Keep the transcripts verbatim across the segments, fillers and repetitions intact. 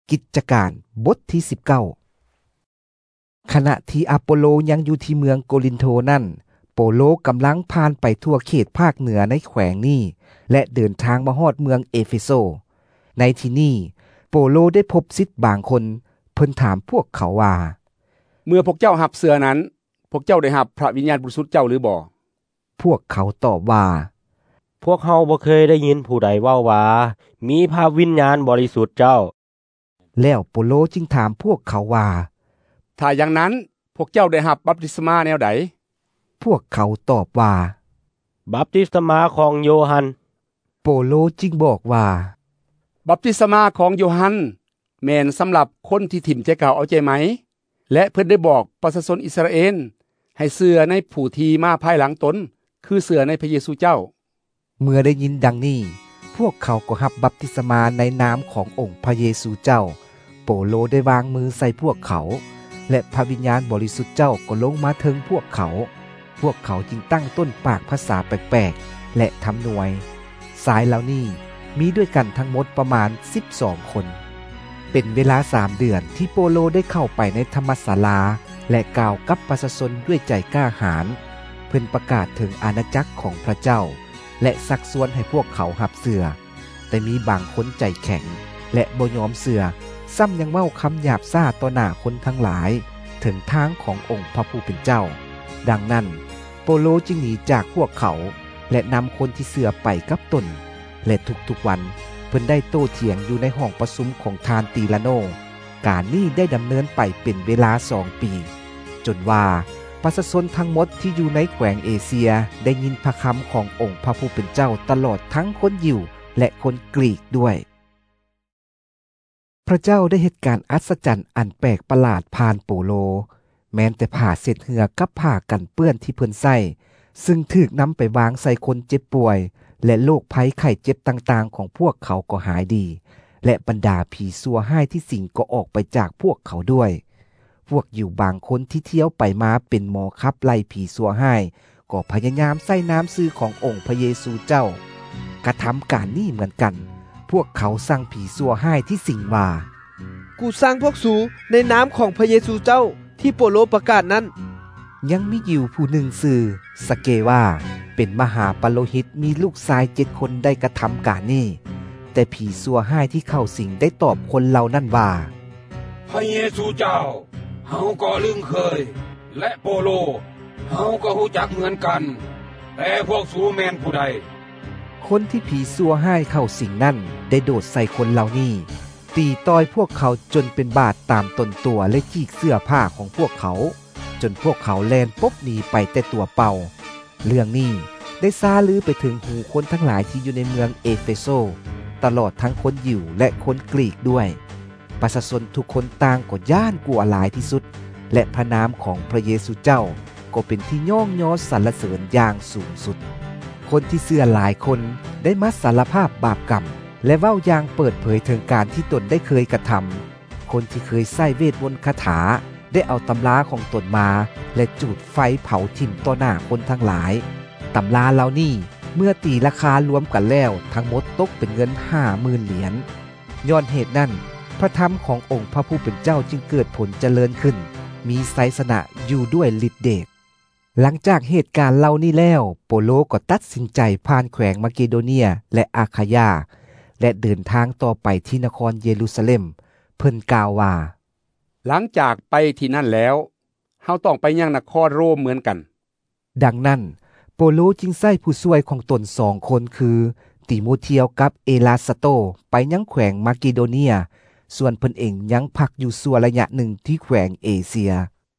กิจการบทที่สิบเก้าขณะที่อโปโลยังอยู่ที่เมืองโกรินโธนั่นโปโลกำลังผ่านไปทั่วเขตภาคเหนือในแขวงนี้และเดินทางมาฮอดเมืองเอเฟโซในที่นี้โปโลได้พบศิษย์บางคนเพิ่นถามพวกเขาว่าเมื่อพวกเจ้ารับเสื้อนั้นพวกเจ้าได้รับพระวิญญาณบริสุทธิ์เจ้าหรือบ่พวกเขาตอบว่าพวกเฮาบ่เคยได้ยินผู้ใดเว้าว่ามีพระวิญญาณบริสุทธิ์เจ้าแล้วโปโลจึงถามพวกเขาว่าถ้าอย่างนั้นพวกเจ้าได้รับบัพติศมาแนวใดพวกเขาตอบว่าบัพติศมาของโยฮันโปโลจึงบอกว่าบัพติศมาของโยฮันแม่นสำหรับคนที่ถิ่มใจเก่าเอาใจไหมและเพิ่นได้บอกประชาชนอิสราเอลให้เชื่อในผู้ที่มาภายหลังตนคือเชื่อในพระเยซูเจ้าเมื่อได้ยินดังนี้พวกเขาก็รับบัพติศมาในนามขององค์พระเยซูเจ้าโปโลได้วางมือใส่พวกเขาและพระวิญญาณบริสุทธิ์เจ้าก็ลงมาถึงพวกเขาพวกเขาจึงตั้งต้นปากภาษาแปลกๆและทำหน่วยสายเหล่านี้มีด้วยกันทั้งหมดประมาณสิบสองคนเป็นเวลาสามเดือนที่โปโลได้เข้าไปในธรรมศาลาและกล่าวกับประชาชนด้วยใจกล้าหาญเพิ่นประกาศถึงอาณาจักรของพระเจ้าและซักชวนให้พวกเขารับเชื่อแต่มีบางคนใจแข็งและบ่ยอมเชื่อซ้ำยังเว้าคำหยาบซ่าต่อหน้าคนทั้งหลายถึงทางขององค์พระผู้เป็นเจ้าดังนั้นโปโลจึงหนีจากพวกเขาและนำคนที่เชื่อไปกับตนและทุกๆวันเพิ่นได้โต้เถียงอยู่ในห้องประชุมของทานตีลาโนการนี้ได้ดำเนินไปเป็นเวลาสองปีจนว่าประชาชนทั้งหมดที่อยู่ในแขวงเอเชียได้ยินพระคำขององค์พระผู้เป็นเจ้าตลอดทั้งคนยิวและคนกรีกด้วยพระเจ้าได้เหตุการณ์อัศจรรย์อันแปลกประหลาดผ่านโปโลแม้แต่ผ้าเช็ดเหงื่อกับผ้ากันเปื้อนที่เพิ่นใส่ซึ่งถูกนำไปวางใส่คนเจ็บป่วยและโรคภัยไข้เจ็บต่างๆของพวกเขาก็หายดีและบรรดาผีซัวห้ายที่สิงก็ออกไปจากพวกเขาด้วยพวกอยู่บางคนที่เที่ยวไปมาเป็นหมอขับไล่ผีซัวห้ายก็พยายามใส่น้ำซื่อขององค์พระเยซูเจ้ากระทำการนี้เหมือนกันพวกเขาสั่งผีซัวห้ายที่สิงว่ากูสั่งพวกสูในน้ำของพระเยซูเจ้าที่โปโลประกาศนั้นยังมีอยู่ผู้หนึ่งซื่อสเกว่าเป็นมหาปโลหิตมีลูกชายเจ็ดคนได้กระทำการนี้แต่ผีซัวห้ายที่เข้าสิงได้ตอบคนเหล่านั้นว่าพระเยซูเจ้าเฮาก็ลืมเคยและโปโลเฮาก็รู้จักเหมือนกันแต่พวกสูแม่นผู้ใดคนที่ผีซัวห้ายเข้าสิงนั่นได้โดดใส่คนเหล่านี้ตีต้อยพวกเขาจนเป็นบาดตามตนตัวและจีกเสื้อผ้าของพวกเขาจนพวกเขาแล่นปบหนีไปแต่ตัวเปล่าเรื่องนี้ได้ซาลือไปถึงหูคนทั้งหลายที่อยู่ในเมืองเอเฟโซตลอดทั้งคนยิวและคนกรีกด้วยประชาชนทุกคนต่างก็ย่านกลัวหลายที่สุดและพระนามของพระเยซูเจ้าก็เป็นที่ย่องยอสรรเสริญอย่างสูงสุดคนที่เชื่อหลายคนได้มาสารภาพบาปกรรมและเว้าอย่างเปิดเผยถึงการที่ตนได้เคยกระทำคนที่เคยใช้เวทมนต์คาถาได้เอาตำราของตนมาและจูดไฟเผาทิ่มต่อหน้าคนทั้งหลายตำราเหล่านี้เมื่อตีราคารวมกันแล้วทั้งหมดตกเป็นเงิน ห้าหมื่น เหรียญย้อนเหตุนั้นพระธรรมขององค์พระผู้เป็นเจ้าจึงเกิดผลเจริญขึ้นมีไสยชนะอยู่ด้วยฤทธิ์เดชหลังจากเหตุการณ์เหล่านี้แล้วโปโลก็ตัดสินใจผ่านแขวงมาเกโดเนียและอาคายาและเดินทางต่อไปที่นครเยรูซาเล็มเพิ่นกล่าวว่าหลังจากไปที่นั่นแล้วเฮาต้องไปยังนครโรมเหมือนกันดังนั้นโปโลจึงใช้ผู้ช่วยของตนสองคนคือติโมเธียวกับเอลาสโตไปยังแขวงมาเกโดเนียส่วนเพิ่นเองยังพักอยู่ส่วนระยะหนึ่งที่แขวงเอเชีย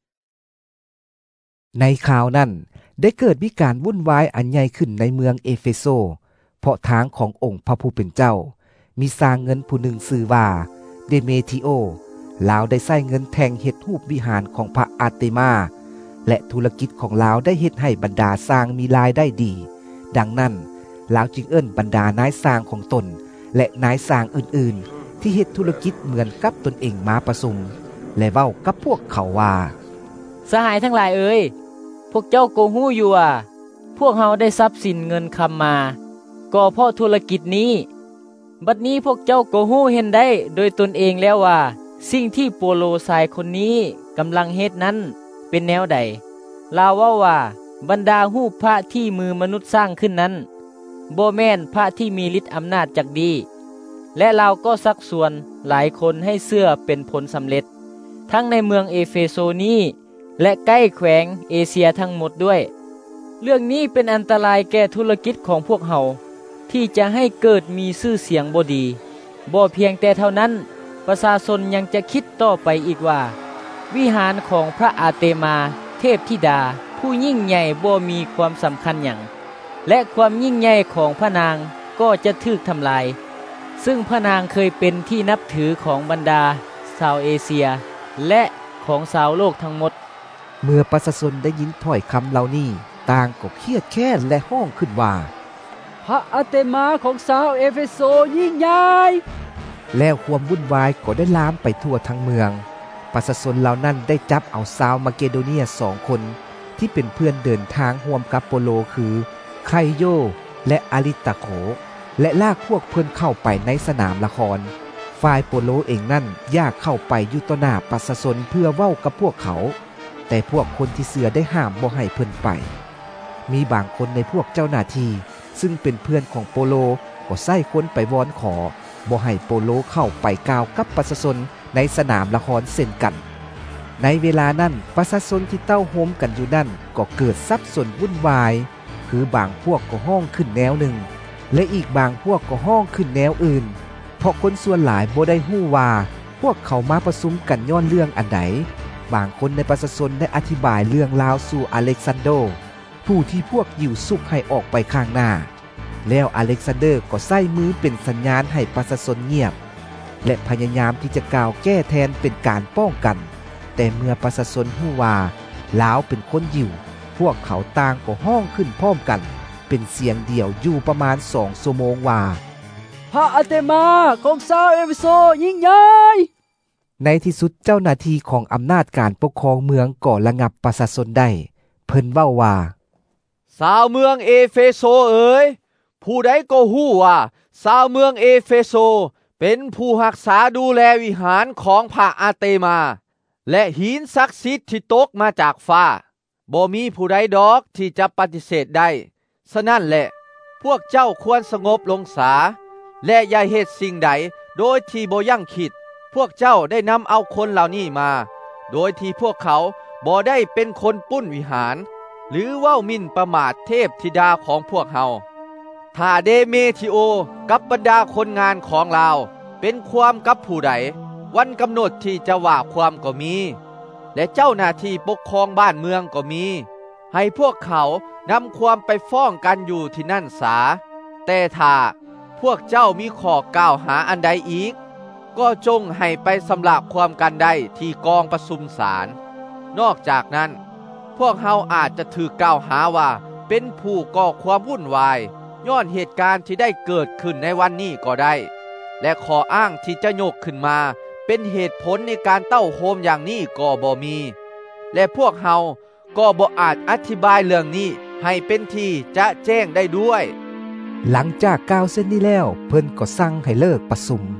ในข่าวนั้นได้เกิดวิการวุ่นวายอันใหญ่ขึ้นในเมืองเอเฟโซเพราะทางขององค์พระผู้เป็นเจ้ามีสร้างเงินผู้หนึ่งชื่อว่าเดเมทิโอลาวได้ใช้เงินแทงเฮ็ดรูปวิหารของพระอาร์เตมาและธุรกิจของลาวได้เฮ็ดให้บรรดาสร้างมีรายได้ดีดังนั้นลาวจึงเอิ้นบรรดานายสร้างของตนและนายสร้างอื่นๆที่เฮ็ดธุรกิจเหมือนกับตนเองมาประชุมและเว้ากับพวกเขาว่าสหายทั้งหลายเอ๋ยพวกเจ้าโกฮู้อยู่ว่าพวกเฮาได้ทรัพย์สินเงินคำมาก็เพราะธุรกิจนี้บัดนี้พวกเจ้าก็ฮู้เห็นได้โดยตนเองแล้วว่าสิ่งที่โปโลชายคนนี้กำลังเฮ็ดนั้นเป็นแนวใดลาวเว้าว่าบรรดารูปพระที่มือมนุษย์สร้างขึ้นนั้นบ่แม่นพระที่มีฤทธิ์อำนาจจักดีและเราก็ซักส่วนหลายคนให้เชื่อเป็นผลสำเร็จทั้งในเมืองเอเฟโซนี้และใกล้แขวงเอเชียทั้งหมดด้วยเรื่องนี้เป็นอันตรายแก่ธุรกิจของพวกเฮาที่จะให้เกิดมีชื่อเสียงบ่ดีบ่เพียงแต่เท่านั้นประชาชนยังจะคิดต่อไปอีกว่าวิหารของพระอาเตมาเทพธิดาผู้ยิ่งใหญ่บ่มีความสำคัญหยังและความยิ่งใหญ่ของพระนางก็จะถูกทำลายซึ่งพระนางเคยเป็นที่นับถือของบรรดาชาวเอเชียและของชาวโลกทั้งหมดเมื่อประชาชนได้ยินถ้อยคำเหล่านี้ต่างก็เครียดแค้นและห้องขึ้นว่าพระอาเตมาของชาวเอเฟโซยิ่งใหญ่แล้วความวุ่นวายก็ได้ลามไปทั่วทั้งเมืองประชาชนเหล่านั้นได้จับเอาชาวมาเกโดเนียสองคนที่เป็นเพื่อนเดินทางร่วมกับโปโลคือไคโยและอาริตาโคและลากพวกเพิ่นเข้าไปในสนามละครฝ่ายโปโลเองนั่นอยากเข้าไปอยู่ต่อหน้าประชาชนเพื่อเว้ากับพวกเขาแต่พวกคนที่เสือได้ห้ามบ่ให้เพิ่นไปมีบางคนในพวกเจ้าหน้าที่ซึ่งเป็นเพื่อนของโปโลก็ใส่คนไปวอนขอบ่ให้โปโลเข้าไปกล่าวกับประชาชนในสนามละครเช่นกันในเวลานั้นประชาชนที่เต้าโฮมกันอยู่นั่นก็เกิดสับสนวุ่นวายคือบางพวกก็ห้องขึ้นแนวหนึ่งและอีกบางพวกก็ห้องขึ้นแนวอื่นเพราะคนส่วนหลายบ่ได้ฮู้ว่าพวกเขามาประชุมกันย้อนเรื่องอันใดบางคนในประชาชนได้อธิบายเรื่องราวสู่อเล็กซานโดผู้ที่พวกยิวซุกให้ออกไปข้างหน้าแล้วอเล็กซานเดอร์ก็ใส่มือเป็นสัญญาณให้ประชาชนเงียบและพยายามที่จะกล่าวแก้แทนเป็นการป้องกันแต่เมื่อประชาชนฮู้ว่าลาวเป็นคนยิวพวกเขาต่างก็ห้องขึ้นพร้อมกันเป็นเสียงเดียวอยู่ประมาณสองชั่วโมงว่าพระอาเตมาของชาวเอเฟโซยิ่งใหญ่ในที่สุดเจ้าหน้าที่ของอำนาจการปกครองเมืองก็ระงับประชาชนได้เพิ่นเว้าว่าชาวเมืองเอเฟโซเอ๋ยผู้ใดก็ฮู้ว่าชาวเมืองเอเฟโซเป็นผู้รักษาดูแลวิหารของพระอาเตมาและหินศักดิ์สิทธิ์ที่ตกมาจากฟ้าบ่มีผู้ใดดอกที่จะปฏิเสธได้ฉะนั้นแหละพวกเจ้าควรสงบลงษาและอย่าเฮ็ดสิ่งใดโดยที่บ่ยังคิดพวกเจ้าได้นำเอาคนเหล่านี้มาโดยที่พวกเขาบ่ได้เป็นคนปุ้นวิหารหรือเว้าหมิ่นประมาทเทพธิดาของพวกเฮาถ้าเดเมทิโอกับบรรดาคนงานของเราเป็นความกับผู้ใดวันกำหนดที่จะว่าความก็มีและเจ้าหน้าที่ปกครองบ้านเมืองก็มีให้พวกเขานำความไปฟ้องกันอยู่ที่นั่นสาแต่ถ้าพวกเจ้ามีข้อกล่าวหาอันใดอีกก็จงให้ไปสำลักความกันได้ที่กองประชุมศาลนอกจากนั้นพวกเฮาอาจจะถูกกล่าวหาว่าเป็นผู้ก่อความวุ่นวายย้อนเหตุการณ์ที่ได้เกิดขึ้นในวันนี้ก็ได้และขออ้างที่จะยกขึ้นมาเป็นเหตุผลในการเต้าโฮมอย่างนี้ก็บ่มีและพวกเฮาก็บ่อาจอธิบายเรื่องนี้ให้เป็นที่จะแจ้งได้ด้วยหลังจากกล่าวเส้นนี้แล้วเพิ่นก็สั่งให้เลิกประชุม